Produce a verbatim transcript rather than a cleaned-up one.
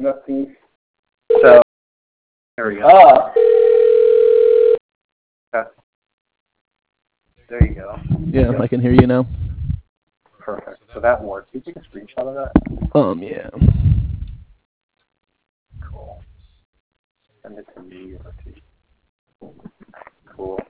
nothing. So, there we go. Ah. Okay. There you go. Yeah, I can hear you now. Perfect. So that works. Can you take a screenshot of that? Um, yeah. Cool. Send it to me or to you. Cool.